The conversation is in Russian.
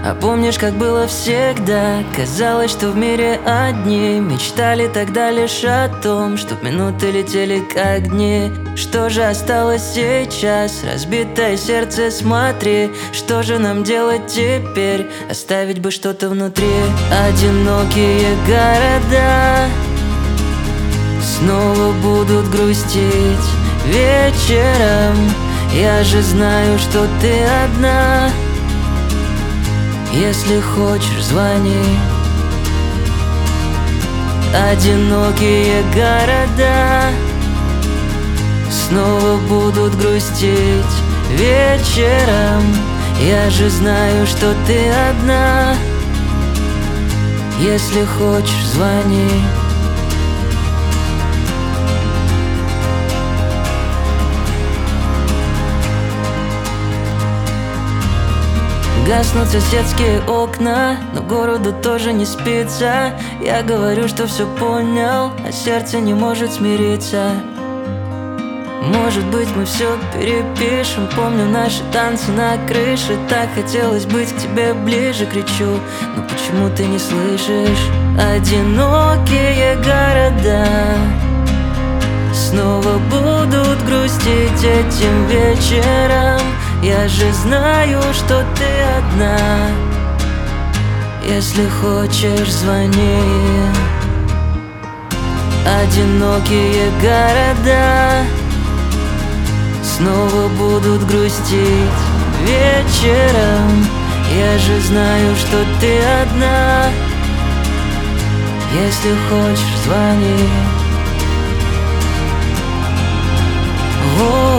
А помнишь, как было всегда? Казалось, что в мире одни мечтали тогда лишь о том, чтоб минуты летели как дни. Что же осталось сейчас? Разбитое сердце, смотри. Что же нам делать теперь? Оставить бы что-то внутри. Одинокие города снова будут грустить вечером. Я же знаю, что ты одна. Если хочешь, звони. Одинокие города снова будут грустить вечером. Я же знаю, что ты одна. Если хочешь, звони. Гаснут соседские окна, но городу тоже не спится. Я говорю, что все понял, а сердце не может смириться. Может быть, мы все перепишем. Помню наши танцы на крыше. Так хотелось быть к тебе ближе, кричу, но почему ты не слышишь? Одинокие города снова будут грустить этим вечером. Я же знаю, что ты одна. Если хочешь, звони. Одинокие города снова будут грустить вечером. Я же знаю, что ты одна. Если хочешь, звони.